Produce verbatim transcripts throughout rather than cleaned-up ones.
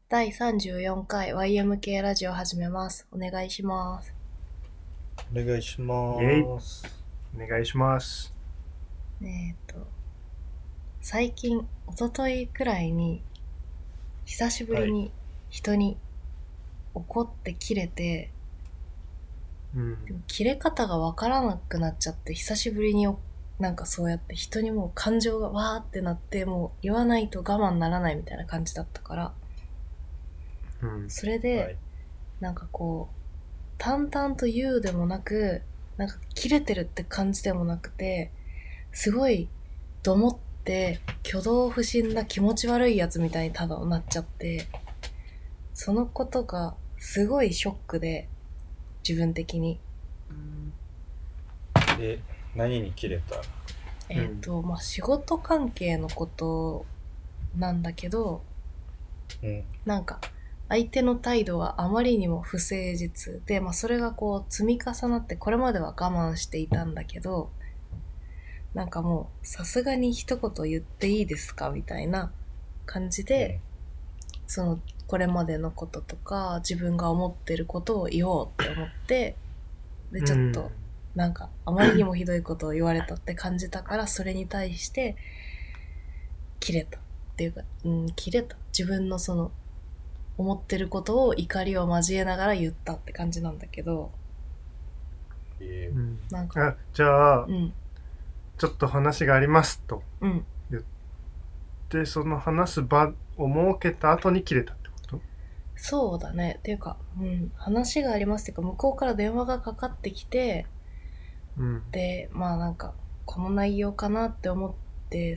だいさんじゅうよんかい ワイエムケー ラジオ始めます。お願いします。 お願いしイェイます。 お願いします。 えっと、最近、一昨日くらいに、久しぶりに人に怒ってキレて、 うん。 でもキレ方がわからなくなっちゃって、久しぶりになんかそうやって人にもう感情がわーってなって、もう言わないと我慢ならないみたいな感じだったから、 うん。 それで、 はい。 なんかこう、淡々と言うでもなく、なんかキレてるって感じでもなくて、すごいどもって挙動不審な気持ち悪いやつみたいにただなっちゃって、そのことがすごいショックで、自分的に。 で、何に切れた？ えっ、と、まあ、仕事関係のことなんだけど、 うん。 なんか相手の態度があまりにも不誠実で、まあ、それがこう積み重なって、これまでは我慢していたんだけど、なんかもうさすがに一言言っていいですかみたいな感じで、 うん。 そのこれまでのこととか自分が思ってることを言おうって思って、でちょっとなんかあまりにもひどいことを言われたって感じたから、それに対して切れたっていうか、うん、切れた、自分のその思ってることを怒りを交えながら言ったって感じなんだけど、 えうん。 なんかあ、じゃあ、 うんちょっと話がありますとうん言って、その話す場を設けた後に切れたってこと？ そうだね。っていうか、うん、話がありますっていうか、向こうから電話がかかってきて、 うん。 で、まあなんか、この内容かなって思って、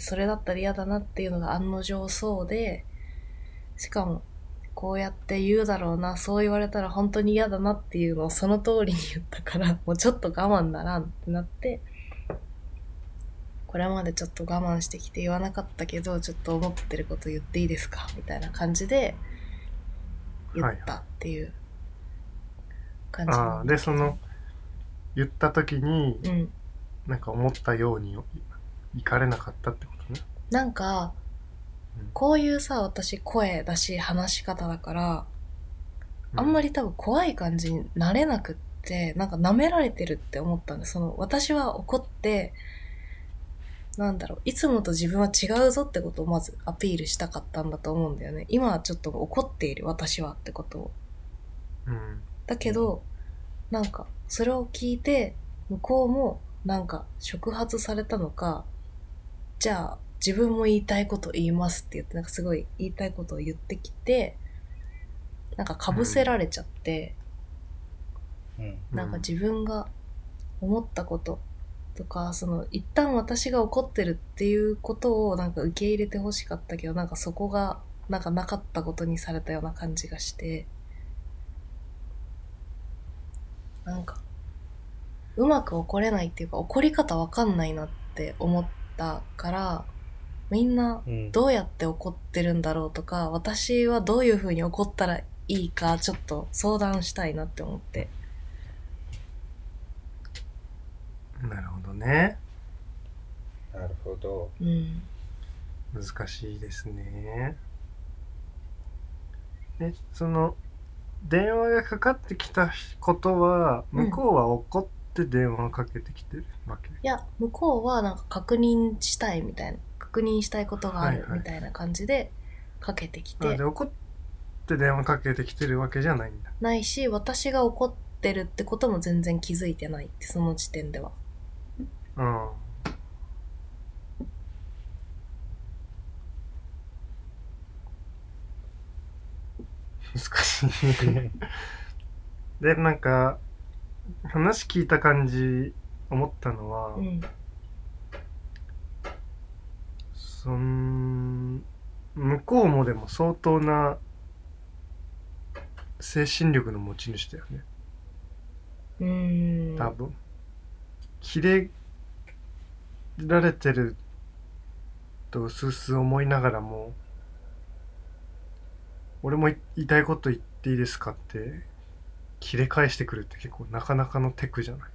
それだったら嫌だなっていうのが案の定そうで、しかも、こうやって言うだろうな、そう言われたら本当に嫌だなっていうのをその通りに言ったから、もうちょっと我慢ならんってなって、これまでちょっと我慢してきて言わなかったけど、ちょっと思ってること言っていいですかみたいな感じで言ったはいはい。 っていう感じなああ、で、 んだけど。 その、言った時に、 うん。 なんか思ったようにいかれなかったってことね。 なんか、こういうさ、私声だし話し方だから、 うん。 あんまり多分怖い感じになれなくって、なんか舐められてるって思ったんで、その、私は怒って、なんだろう、いつもと自分は違うぞってことをまずアピールしたかったんだと思うんだよね。今はちょっと怒っている私はってことを。 うん。 だけど、なんか、それを聞いて、向こうもなんか触発されたのか、じゃあ自分も言いたいこと言いますって言って、なんかすごい言いたいことを言ってきて、なんか被せられちゃって、 うん。 なんか自分が思ったこととか、その一旦私が怒ってるっていうことをなんか受け入れてほしかったけど、なんかそこがなんかなかったことにされたような感じがして、なんかうまく怒れないっていうか、怒り方わかんないなって思ったから、みんなうん。 どうやって怒ってるんだろうとか、私はどういう風に怒ったらいいかちょっと相談したいなって思って。 なるほどね。 なるほど。 うん。 難しいですね。え、その、電話がかかってきたことは、 うん。 向こうは怒って電話をかけてきてるわけ？ いや、向こうはなんか確認したいみたいな、確認したいことがあはいはい。 るみたいな感じでかけてきあ、 て、 で、怒って電話かけてきてるわけじゃないんだ。 ないし、私が怒ってるってことも全然気づいてないって、その時点では。 うん。難しい。で、なんか、話聞いた感じ、思ったのは、 うん。 そん、向こうもでも相当な精神力の持ち主だよね。 うーん。 多分。キレられてるとうすうす思いながらも、俺も言いたいこと言っていいですかって切れ返してくるって結構なかなかのテクじゃない？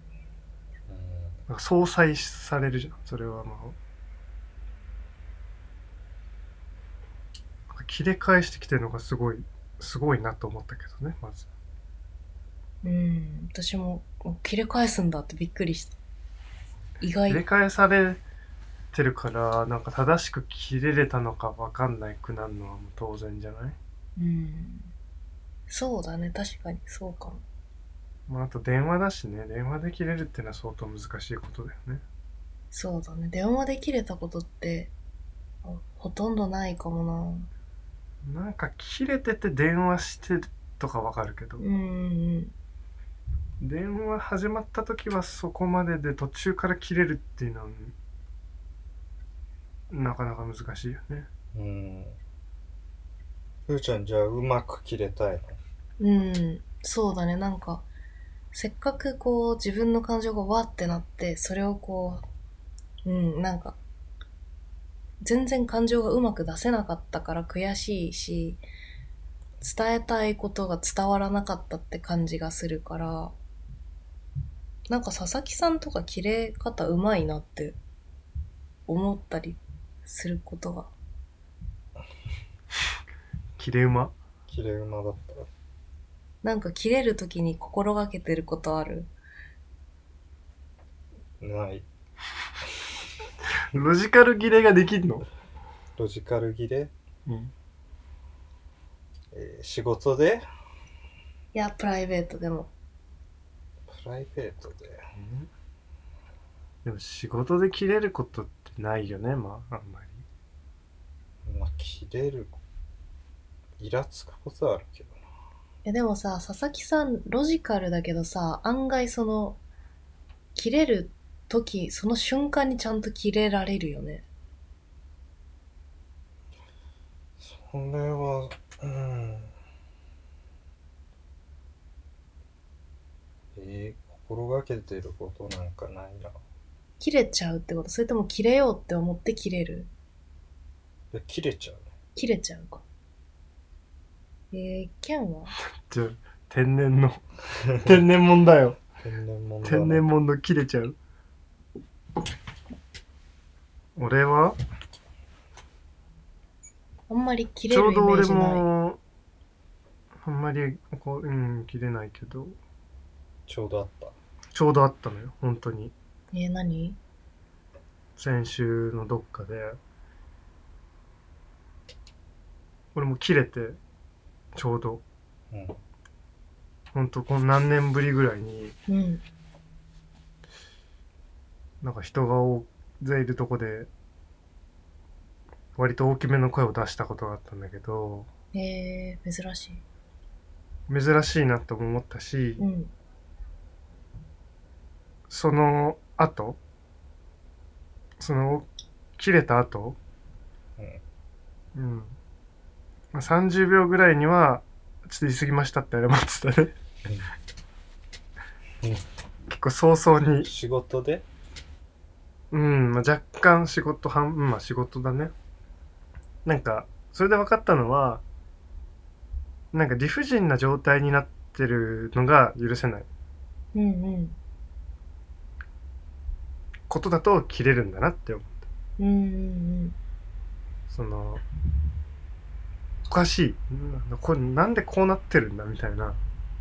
なんか相殺されるじゃん。それはまあ切れ返してきてるのがすごいすごいなと思ったけどね。まずうん私も切れ返すんだってびっくりした。意切れ外。 返されてるからなんか正しく切れれたのか分かんないくなるのはもう当然じゃない？ うんそうだね、確かにそうかも。 まあ、あと電話だしね。電話で切れるってのは相当難しいことだよね。 そうだね、電話で切れたことってあほとんどないかもなんか切れてて電話してるとかわかるけど、 な。うんうん電話始まった時はそこまでで途中から切れるっていうのはなかなか難しいよね。 うん。ふーちゃんじゃあうまく切れたいの？ うんそうだね、なんかせっかくこう自分の感情がわってなってそれをこううんなんか全然感情がうまく出せなかったから悔しいし、伝えたいことが伝わらなかったって感じがするから、なんか佐々木さんとか切れ方うまいなって思ったりすることが。 切れ馬切れ馬だった？ なんか切れるときに心がけてることある？ ない。 ロジカル切れができんの？ ロジカル切れ、 うんえー仕事で？ いや、プライベートでも。 プライベートで？ でも仕事で切れることってないよね。まああんまり。 まあ切れる、イラつくことはあるけどな。 え、でもさ、佐々木さんロジカルだけどさ、案外その、切れるとき、その瞬間にちゃんと切れられるよね。 それはうんえー、心がけてることなんかないな。 切れちゃうってこと？それとも切れようって思って切れる？ いや切れちゃうね。 切れちゃうか。えー、ケンは？ じゃあ天然の天然もんだよ。 天然もんだ天然もんの切れちゃう。俺はあんまり切れちょるイメうど俺ージない。 もあんまりこう、うん、切れないけど、 ちょうどあった。 ちょうどあったのよ本当に。 えー、何？ 先週のどっかで俺も切れて、ちょうどうん本当この何年ぶりぐらいにうん。 なんか人が大勢いるとこで割と大きめの声を出したことがあったんだけど、 えー、珍しい。 珍しいなとも思ったし、 うん。 その後その切れた後うんうん、まあ、さんじゅうびょうぐらいにはちょっと言い過ぎましたって謝ってたね。 うん結構早々に。 仕事で？ うん、まあ、若干仕事半、うん、まあ仕事だね。なんかそれで分かったのは、なんか理不尽な状態になってるのが許せないうんうんことだと切れるんだなって思う。 うんうんそのおかしい、うんこれなんでこうなってるんだみたいな、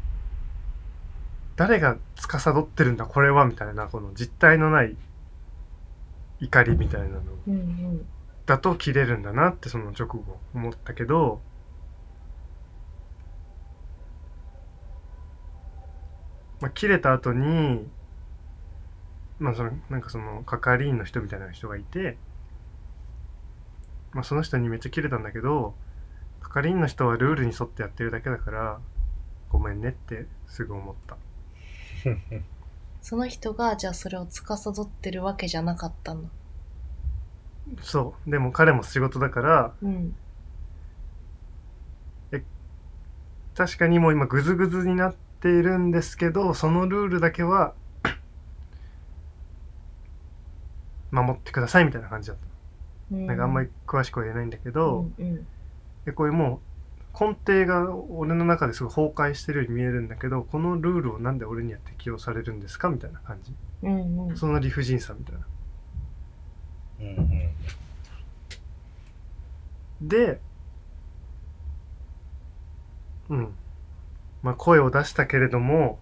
誰が司ってるんだこれはみたいな、この実体のない怒りみたいなのうんうんだと切れるんだなってその直後思ったけど、まあ、切れた後にまあそのなんかその係員の人みたいな人がいて、まあ、その人にめっちゃ切れたんだけど、係員の人はルールに沿ってやってるだけだからごめんねってすぐ思った。 その人がじゃあそれを司ってるわけじゃなかったの？ そうでも彼も仕事だから、 うんえ確かにもう今グズグズになっているんですけど、そのルールだけは守ってくださいみたいな感じだった。 うんなんかあんまり詳しくは言えないんだけど、 うんうんでこれもう根底が俺の中ですごい崩壊してるように見えるんだけど、このルールをなんで俺には適用されるんですかみたいな感じ、 うんうんその理不尽さみたいな。 うんうんでうんまあ声を出したけれども、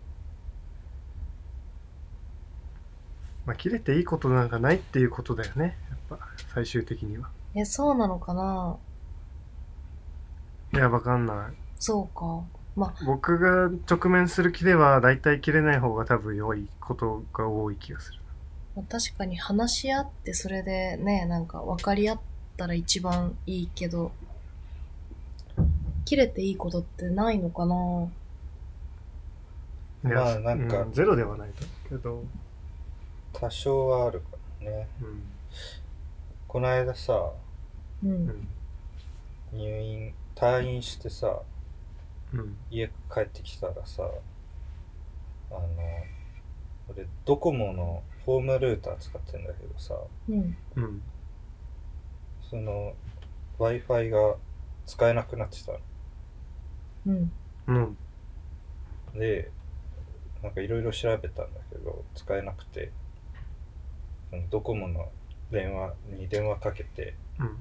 まあ切れていいことなんかないっていうことだよね、やっぱ最終的には。 え、そうなのかな。 いやわかんない。 そうか。まあ、 僕が直面する気ではだいたい切れない方が多分良いことが多い気がする。 まあ確かに話し合ってそれでね、なんか分かり合ったら一番いいけど、切れていいことってないのかな。 いやまあなんかうん、ゼロではないと思うけど、 多少はあるからね。 うんこの間さ、 う。 うんん入院退院してさ、 うん家帰ってきたらさ、あの俺ドコモのホームルーター使ってんだけどさ、 うん。 うんその Wi-Fi が使えなくなってたのうん。 うんで、なんかいろいろ調べたんだけど使えなくて、そのドコモの電話に電話かけて、 うん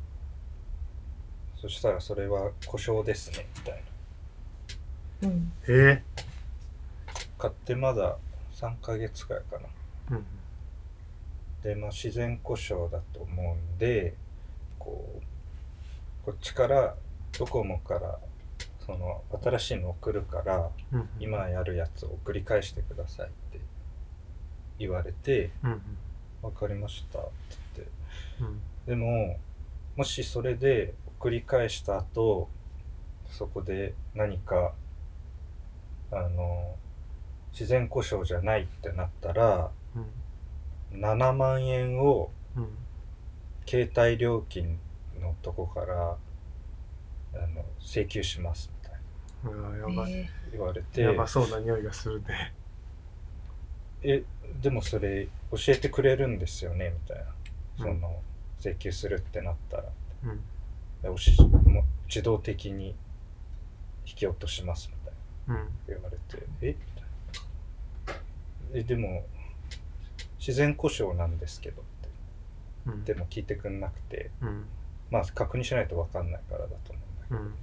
そしたらそれは故障ですねみたいな。 うん。 え買ってまださんかげつくらいかな。 ー、うんで、まあ自然故障だと思うんで、こうこっちからドコモからその新しいの送るからうん今やるやつを送り返してくださいって言われて、 うんわかりましたって言って、 うんでももしそれで送り返した後そこで何かあの自然故障じゃないってなったらうんななまんえんをうん携帯料金のとこからあの請求しますみたいなうわやばい、 え言われて、 やばそうな匂いがするね。 えでもそれ教えてくれるんですよねみたいな、そうんの請求するってなったらうんでおしもう自動的に引き落としますみたいなうん言われて、えみたいな、えでも自然故障なんですけどってうんでも聞いてくんなくて、 うんまあ確認しないと分かんないからだと思うんだけど、 うん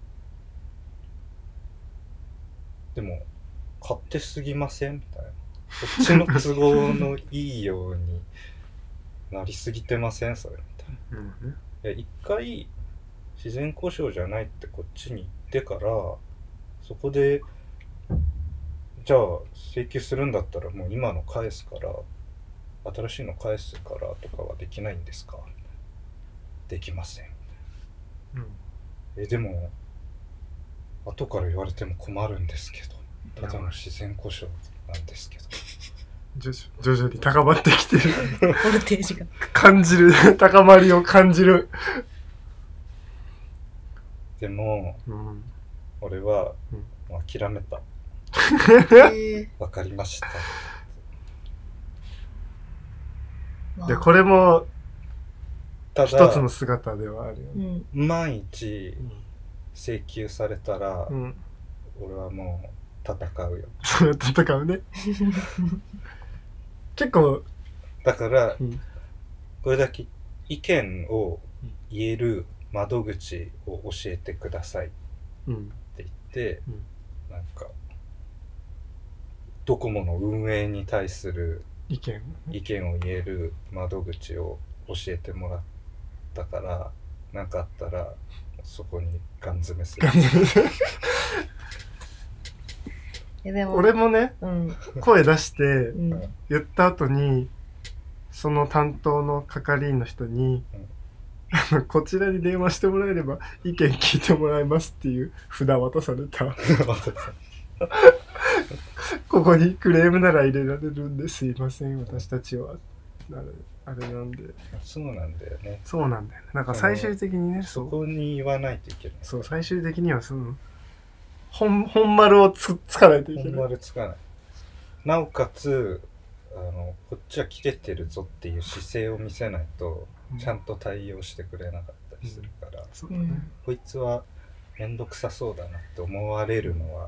でも勝手すぎませんみたいな、こっちの都合のいいようになりすぎてませんそれみたいな。 うんねいや一回自然故障じゃないってこっちに言ってからそこでじゃあ請求するんだったらもう今の返すから新しいの返すからとかはできないんですか。できません。 うんえでも後から言われても困るんですけど、ただの自然故障なんですけど、 徐々徐々に高まってきてるボルテージが。 感じる高まりを感じる。 でもうん俺はうんもう諦めた。 えわかりました。 ー、 でこれもた一つのだ姿ではあるようね。 ん。 万一請求されたら、 うん、うん、 俺はもう戦うよ。 そう戦うね。結構、 だからうんこれだけ意見を言える窓口を教えてくださいってうん言って、 うんなんかドコモの運営に対する意見意見を言える窓口を教えてもらったから、なんかあったらそこにガン詰めする。 えでも俺もねうん声出してうん言った後にその担当の係員の人に、 うんあのこちらに電話してもらえれば意見聞いてもらえますっていう札渡された。ここにクレームなら入れられるんですいません私たちはあれあれなんで。 そうなんだよね。 そうなんだよね。なんか最終的にねそそうこに言わないといけない。 そう最終的にはその本本丸をつつかないといけ本ない。 丸つかない。なおかつあのこっちは切れてるぞっていう姿勢を見せないと、 うんちゃんと対応してくれなかったりするから、 そうだね。 うんこいつはめんどくさそうだなって思われるのは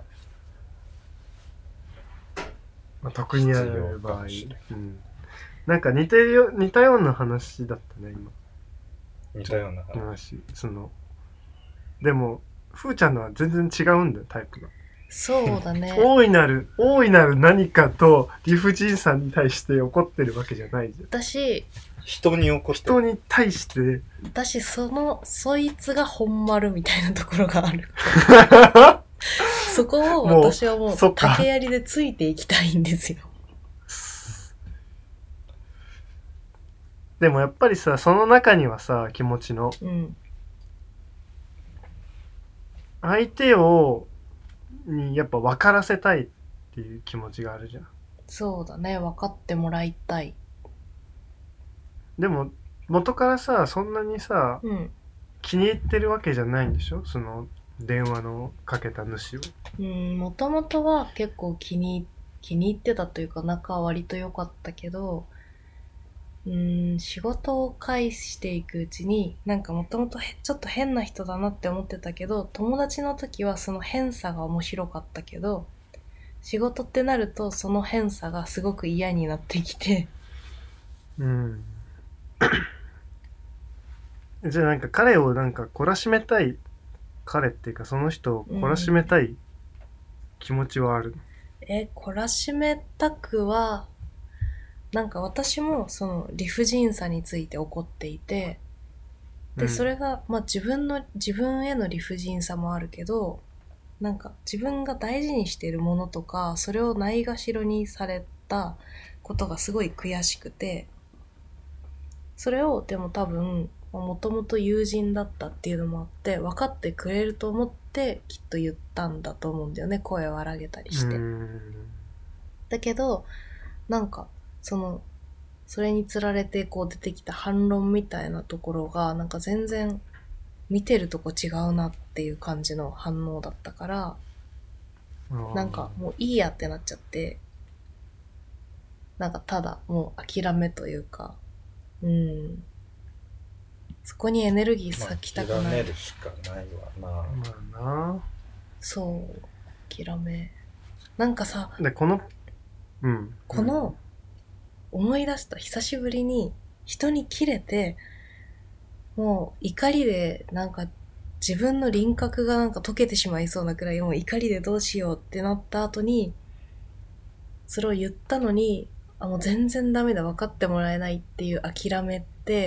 まあ、特にあ必要る場合かもしれない、 うん、なんか似てるよ似たような話だったね今。 似たような話。 話そのでもふーちゃんのは全然違うんだよ、タイプが。 そうだね。 大いなる大いなる何かと理不尽さに対して怒ってるわけじゃないじゃん。 私人に怒って人に対して私そのそいつが本丸みたいなところがある。そこを私はもうそっか竹槍でついていきたいんですよ。 でもやっぱりさ、その中にはさ、気持ちのうん相手をにやっぱ分からせたいっていう気持ちがあるじゃん。 そうだね、分かってもらいたい。 でも元からさ、そんなにさうん気に入ってるわけじゃないんでしょ、その電話のかけた主を。 うんもともとは結構気に気に入ってたというか仲は割と良かったけど、うん仕事を介していくうちになんかもともとちょっと変な人だなって思ってたけど、友達の時はその変さが面白かったけど、仕事ってなるとその変さがすごく嫌になってきて。 うんじゃあなんか彼をなんか懲らしめたい、彼っていうかその人を懲らしめたい気持ちはある。 え懲らしめたくはなんか私もその理不尽さについて怒っていて、で、 うんそれがまあ自分の自分への理不尽さもあるけど、なんか自分が大事にしているものとかそれをないがしろにされたことがすごい悔しくて、それをでも多分もともと友人だったっていうのもあって分かってくれると思ってきっと言ったんだと思うんだよね、声を荒げたりして。 うんだけどなんかそのそれにつられてこう出てきた反論みたいなところがなんか全然見てるとこ違うなっていう感じの反応だったから、なんかもういいやってなっちゃって、なんかただもう諦めというか、うんそこにエネルギーまあ割きたくない、 諦めるしかないわな。 まあな。 そう諦め。なんかさ、 でこのうんこの思い出した、久しぶりに人にキレてもう怒りでなんか自分の輪郭がなんか溶けてしまいそうなくらいもう怒りでどうしようってなった後にそれを言ったのに、あもう全然ダメだ分かってもらえないっていう諦めって、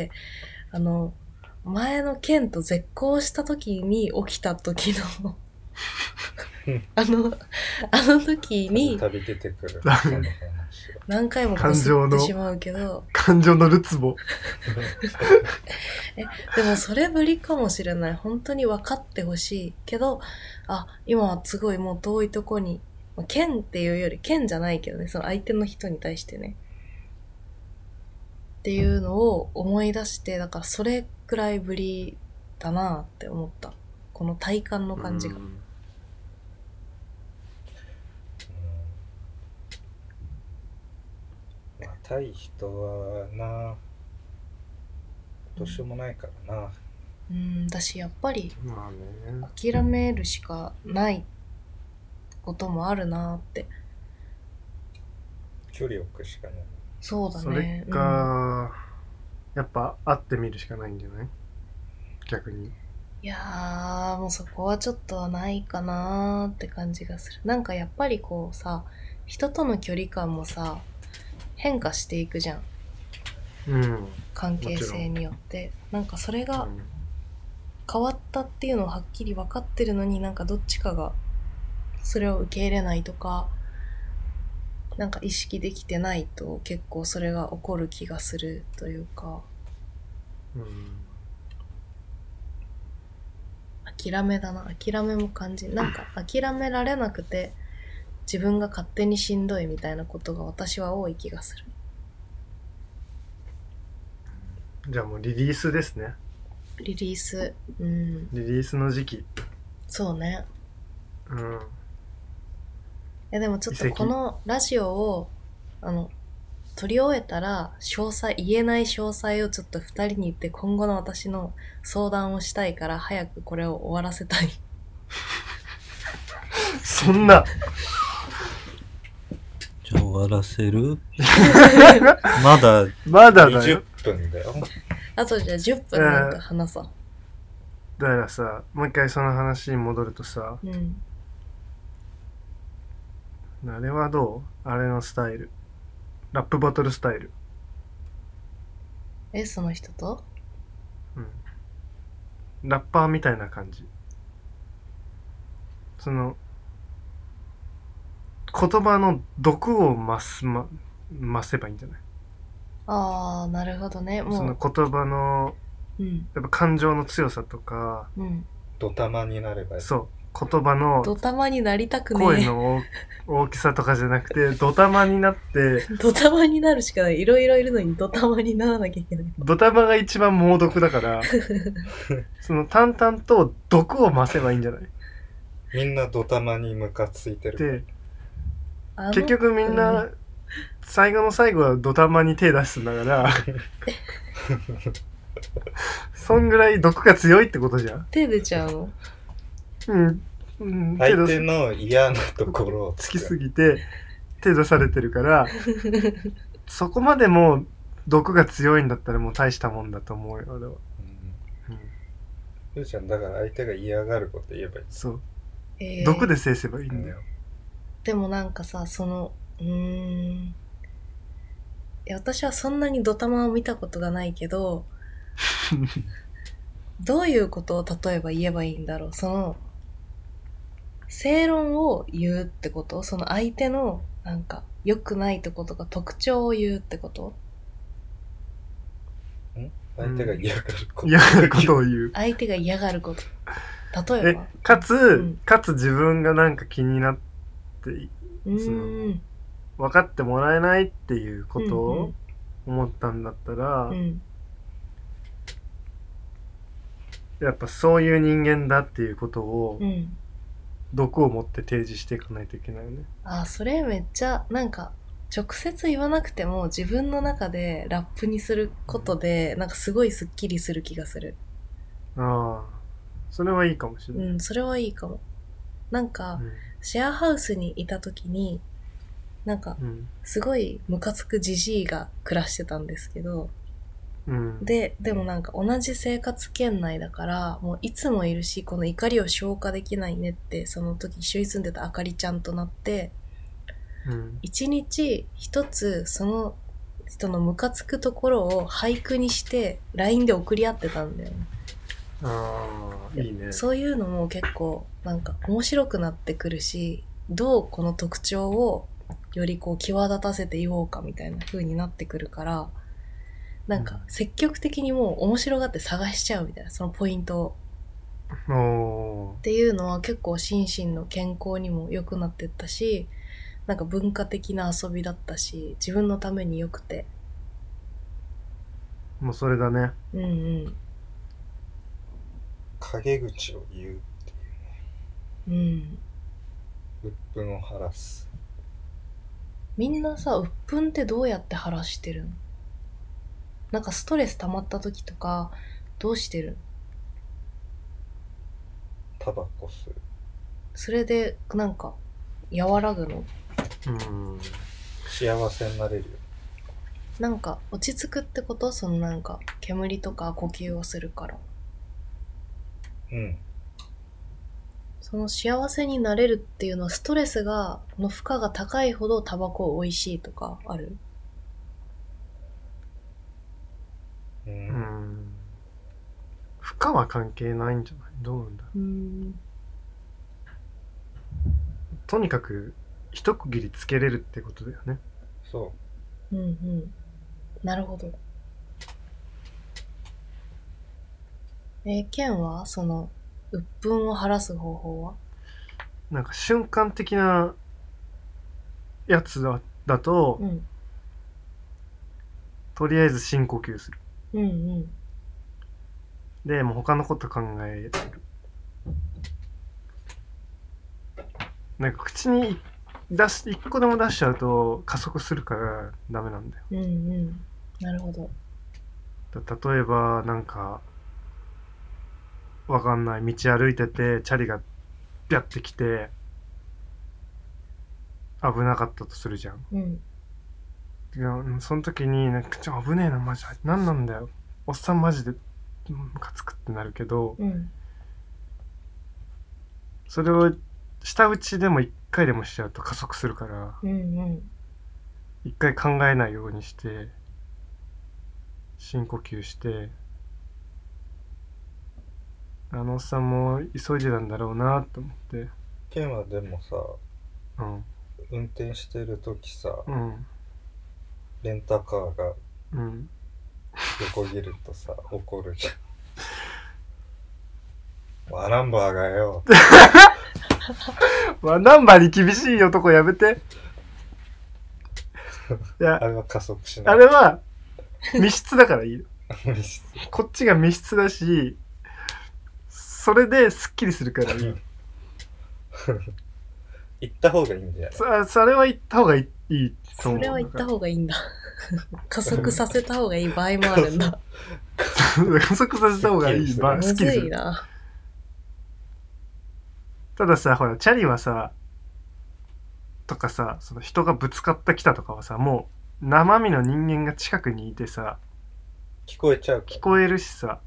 あの前のケンと絶交した時に起きた時のあのあの時に旅出てくるその話は何回もこすってしまうけど、 感情のるつぼえでもそれぶりかもしれない。本当に分かってほしいけど、あ今はすごいもう遠いとこに、ケンっていうよりケンじゃないけどね、その相手の人に対してねっていうのを思い出して、だからそれくらいぶりだなって思った、この体感の感じが。 うんまあ対人はなどうしようもないからな。 うんだしやっぱりまあね、 諦めるしかないこともあるなって。 距離を置くしかない。 そうだそね。 れか、うん、やっぱ会ってみるしかないんじゃない？逆に。 いやーもうそこはちょっとないかなーって感じがする。なんかやっぱりこうさ、人との距離感もさ変化していくじゃん、 うん、 関係性によって。なんかそれがうん変わったっていうのをはっきり分かってるのに、なんかどっちかがそれを受け入れないとか、なんか意識できてないと結構それが起こる気がするというか、 うん諦めだな。諦めも感じ、なんか諦められなくて自分が勝手にしんどいみたいなことが私は多い気がする。 じゃあもうリリースですね。 リリース、うんリリースの時期。 そうね。 うんいやでもちょっとこのラジオをあの撮り終えたら詳細、言えない詳細をちょっとふたりに言って今後の私の相談をしたいから、早くこれを終わらせたい。 そんなじゃあ終わらせるまだまだだ 20 よ。 分だよ。 あとじゃあじゅっぷんなんか話そう。 だからさ、もう一回その話に戻るとさ、 うんあれはどう？あれのスタイル。ラップバトルスタイル。 えその人とうん。ラッパーみたいな感じ。その、言葉の毒を増す、ま、増せばいいんじゃない？ ああなるほどねそのも言葉の、 ううんやっぱ感情の強さとか、 うんドタマになればいい。 そう、言葉のドタマになりたくねえ声の大大きさとかじゃなくて、ドタマになってドタマになるしかない。いろいろいるのにドタマにならなきゃいけない。 ドタマが一番猛毒だからその淡々と毒を増せばいいんじゃない？ みんなドタマにムカついてる。 であの結局みんうな最後の最後はドタマに手出すんだからそんぐらい毒が強いってことじゃん。 手出ちゃうのうん、うん、手相出す手の嫌なところをつきすぎて手出されてるからそこまでもう毒が強いんだったらもう大したもんだと思うよ俺は。 うん。 うん、 ふーちゃんだから相手が嫌がること言えばいい。 そう、 えー毒で制せばいいんだよ。 でもなんかさそのうーんいや私はそんなにドタマを見たことがないけどどういうことを例えば言えばいいんだろう。その正論を言うってこと？その相手のなんか良くないとことか特徴を言うってこと？ ん相手が嫌がること。 嫌がることを言う。 相手が嫌がること。例ええばかつ、 んかつ自分がなんか気になってうーん分かってもらえないっていうことうんを思ったんだったら、 うんやっぱそういう人間だっていうことをうん毒を持って提示していかないといけないよね。 あそれめっちゃなんか直接言わなくても自分の中でラップにすることでなんかすごいスッキリする気がする。 ああ、それはいいかもしれない。 うんそれはいいかも。なんかうんシェアハウスにいた時になんかうんすごいムカつくジジイが暮らしてたんですけど、 うん、 ででもなんか同じ生活圏内だからもういつもいるしこの怒りを消化できないねってその時一緒に住んでたあかりちゃんとなってうん、 一日一つその人のムカつくところを俳句にして ライン で送り合ってたんだよね。 ああ、いいね。 そういうのも結構なんか面白くなってくるし、どうこの特徴をよりこう際立たせて言おうかみたいな風になってくるから、なんか積極的にもう面白がって探しちゃうみたいな、そのポイントをおっていうのは結構心身の健康にも良くなってったし、なんか文化的な遊びだったし、自分のために良くて、 ー、もうそれだね。 うんうん陰口を言うっていうね。 うん。 鬱憤を晴らす。 みんなさ、鬱憤ってどうやって晴らしてるの？なんかストレス溜まった時とかどうしてるの？ タバコ吸う。 それでなんか和らぐの？ うん、 幸せになれるよ。 なんか落ち着くってこと？そのなんか煙とか呼吸をするから。 うん。 その幸せになれるっていうのはストレスがの負荷が高いほどタバコ美味しいとかある？ う。 うんん、負荷は関係ないんじゃない？どうなんだろう。 うーん。 とにかく一区切りつけれるってことだよね。 そうんうん。なるほど。えー、ケンはその鬱憤を晴らす方法は？ なんか瞬間的なやつだだと、 うんとりあえず深呼吸する。 うんうんでもう他のこと考える。なんか口に出し一個でも出しちゃうと加速するからダメなんだよ。 うんうんなるほど。 だ例えばなんかわかんない道歩いててチャリがビャってきて危なかったとするじゃん。 うんいやその時になんかちょ危ねえなマジ何なんだよおっさんマジでムカつくってなるけど、 うんそれを下打ちでも一回でもしちゃうと加速するから、 うんうん一回考えないようにして深呼吸して、あのおっさんも急いでたんだろうなと思って。 ケンはでもさ、 うん運転してる時さ、 うんレンタカーがうん横切るとさ怒るじゃん。ワナンバーがよ。 ワンナンバーに厳しい男やめて。いやあれは加速しない。 あれは密室だからいいの。 密室こっちが密室だし、それですっきりするからいい。 行った方がいいんじゃない？ そ, それは言った方がいい、いいと思う。 それは言った方がいいんだ。加速させた方がいい場合もあるんだ。 加速させた方がいい。まあ、 むすっきりする。 ずいな。 たださ、ほら、チャリはさ、とかさ、その人がぶつかってきたとかはさ、もう生身の人間が近くにいてさ、 聞こえちゃうから。 聞こえるしさ、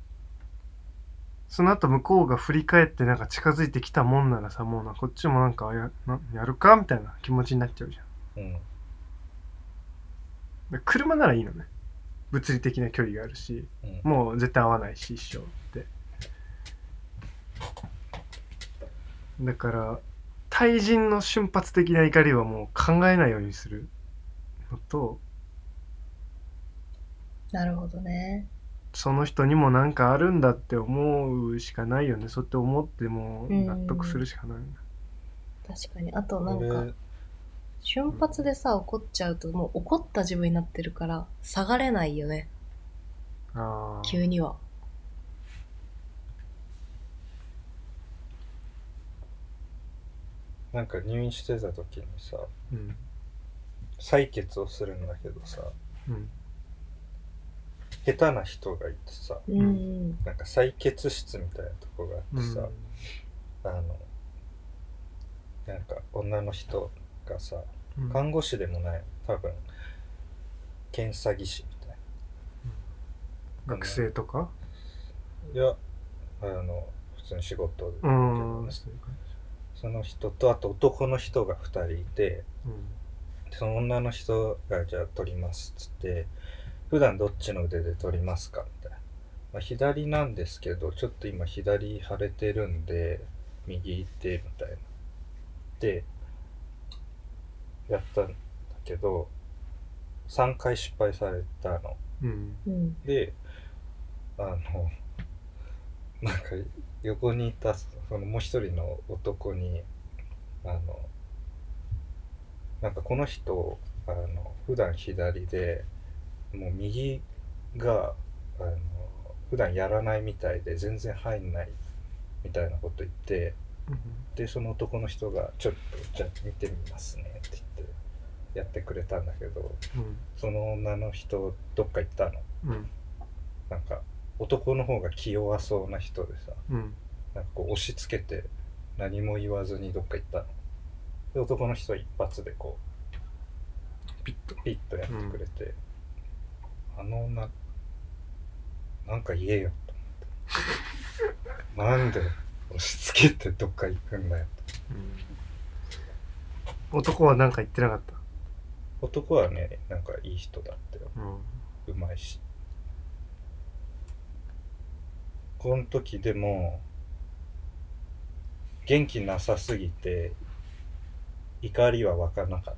その後向こうが振り返ってなんか近づいてきたもんならさ、もうなこっちもなんかやなやるかみたいな気持ちになっちゃうじゃん。 うん。 で車ならいいのね。物理的な距離があるし、 うん、 もう絶対合わないし一生って。だから対人の瞬発的な怒りはもう考えないようにするのと、 なるほどね。 その人にもなんかあるんだって思うしかないよね。そうやって思っても納得するしかない。 確かに。あとなんか俺瞬発でさ怒っちゃうともう怒った自分になってるから下がれないよね。 あ急には。 なんか入院してた時にさ、 うん、 採血をするんだけどさ、 うん、 下手な人がいてさ、 うん、 なんか採血室みたいなとこがあってさ、うん、あのなんか女の人がさ、うん、看護師でもない、多分検査技師みたいな、 うん、学生とか、 いやあの普通に仕事で、 うん、 その人とあと男の人がふたりいて、うん、その女の人がじゃあ取りますっつって、普段どっちの腕で取りますかみたいな、まあ、左なんですけどちょっと今左腫れてるんで右行ってみたいなでやったんだけどさんかい失敗されたの、うん、であのなんか横にいたそのもう一人の男にあのなんかこの人あの普段左でもう右があの普段やらないみたいで全然入んないみたいなこと言って、うん、でその男の人がちょっとじゃあ見てみますねって言ってやってくれたんだけど、うん、その女の人どっか行ったの、うん、なんか男の方が気弱そうな人でさ、うん、なんかこう押し付けて何も言わずにどっか行ったので男の人一発でこうピッとピッとやってくれて、うん、あの女なんか言えよと思ってなんで押し付けてどっか行くんだよと、 うん、男は何か言ってなかった？ 男はねなんかいい人だったよ、うん、うまいし。この時でも元気なさすぎて怒りは分からなか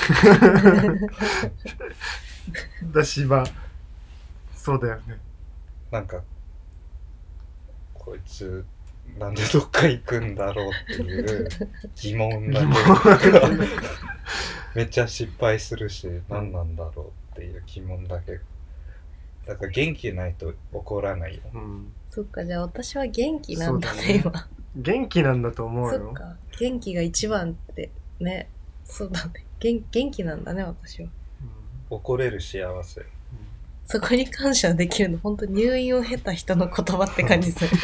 っただしまあそうだよね。 なんかこいつなんでどっか行くんだろうっていう疑問だけめっちゃ失敗するし何なんだろうっていう疑問だけだから元気ないと怒らないよ、うん、 そっかじゃあ私は元気なんだ ね, だね今元気なんだと思うよ。 そっか元気が一番ってね。そうだね 元, 元気なんだね私は、 うん、怒れる幸せ、うん、 そこに感謝できるの本当入院を経た人の言葉って感じする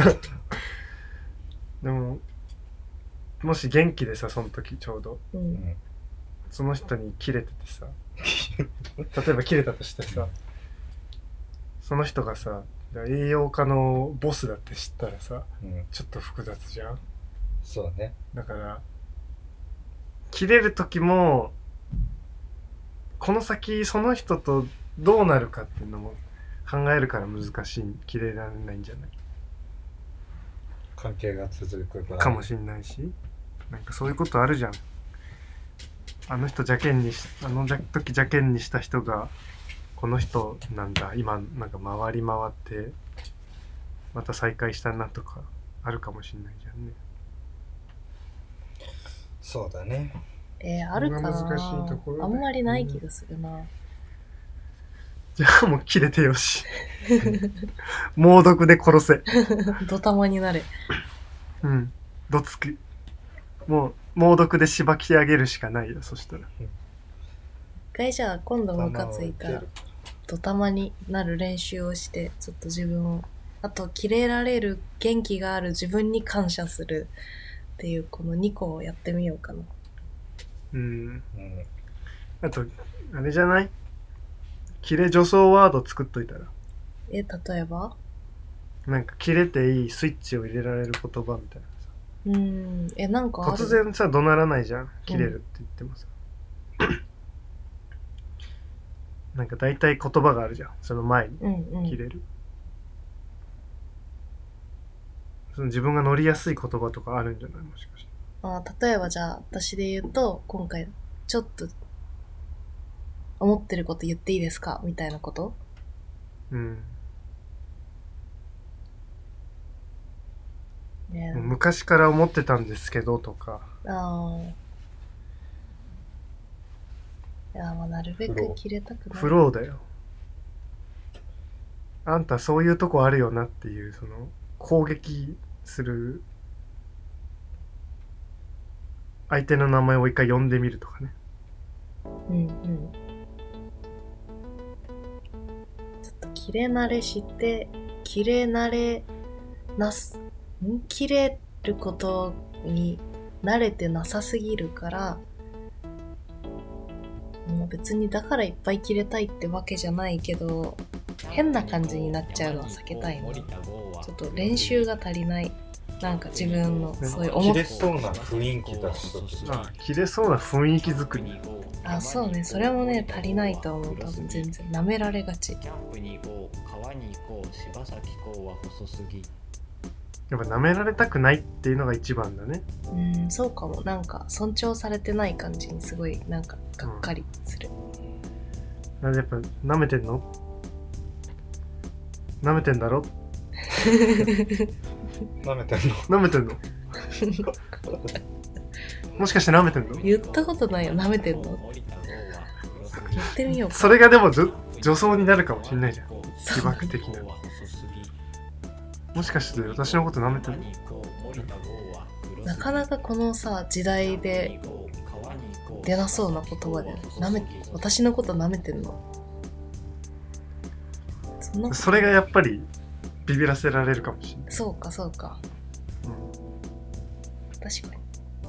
でももし元気でさその時ちょうど、うん、その人にキレててさ例えばキレたとしてさその人がさ栄養科のボスだって知ったらさ、うん、ちょっと複雑じゃん。 そうね。 だから切れる時もこの先その人とどうなるかっていうのも考えるから難しい、切れられないんじゃない関係が続く場合かもしんないし、なんかそういうことあるじゃん。あの人邪険にしあの時邪険にした人がこの人なんだ今なんか回り回ってまた再会したなとかあるかもしんないじゃんね。 そうだね。 えー、あるかな。 難しいところだよねあんまりない気がするな。 じゃあもう切れてよし猛毒で殺せ。 ドタマになれ。 うんどつく。もう猛毒でしばき上げるしかないよ。そしたら一回じゃあ今度ムカついたらドタマになる練習をしてちょっと自分を、あとキレられる元気がある自分に感謝するっていうこのにこをやってみようかな。 うんうんあとあれじゃない、キレ女装ワード作っといたら、 え、例えばなんかキレていいスイッチを入れられる言葉みたいなさ。 うーん、え、なんかある突然さ怒鳴らないじゃん、キレるって言ってもさ、なんか大体言葉があるじゃん、その前にうんうんキレる、その自分が乗りやすい言葉とかあるんじゃない、もしかして。 あ、例えばじゃあ私で言うと今回ちょっと思ってること言っていいですかみたいなこと。 うんね、 もう昔から思ってたんですけどとか。 ああ。いや、まあなるべく切れたくない。 フローだよ。あんたそういうとこあるよなっていう、その攻撃する相手の名前を一回呼んでみるとかね。 うんうん。ちょっと切れ慣れして、切れ慣れなす、ん切れることに慣れてなさすぎるから、もう別にだからいっぱい切れたいってわけじゃないけど、変な感じになっちゃうのは避けたいな。ちょっと練習が足りない。なんか自分のそういう思っ切れそうな雰囲気出すとき、 ああ、切れそうな雰囲気作り。 あ、そうね、それもね足りないと思う。多分全然舐められがち。 キャンプに行こう、川に行こう、柴咲コウは細すぎ。 やっぱ舐められたくないっていうのが一番だね。 うん、そうかも。なんか尊重されてない感じにすごいなんかがっかりする。 なんでやっぱ舐めてんの？舐めてんだろ？ 舐めてんの？ 舐めてんの？もしかして舐めてんの？ 言ったことないよ。舐めてんの？言ってみようか。 それがでも女女装になるかもしれないじゃん。 そう起爆的な。もしかして私のこと舐めてんの？ なかなかこのさ時代で出なそうな言葉で舐め私のこと舐めてんの？そんなそれがやっぱりビビらせられるかもしれない。 そうかそうか、 うん、 確かに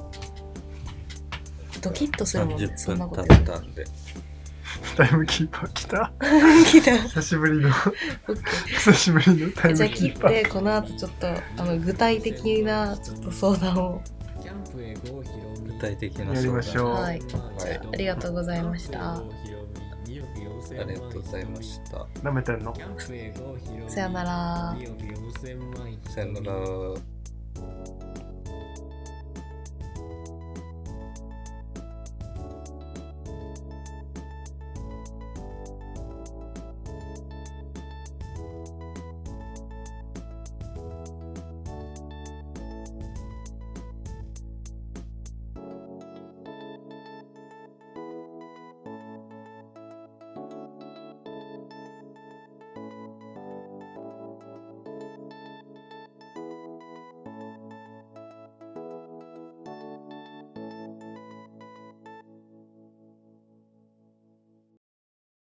ドキッとするもんね。 30 そんな分経こと言うったんで。 タイムキーパー来た。 来た。 久しぶりのオッケー。 久しぶりのタイムじゃあ切っキーパー。 てこの後ちょっとあの具体的なちょっと相談を。 具体的なやりましょう。 はい。じゃあありがとうございました。 ありがとうございました。 舐めてんの？ さよなら。 さよなら。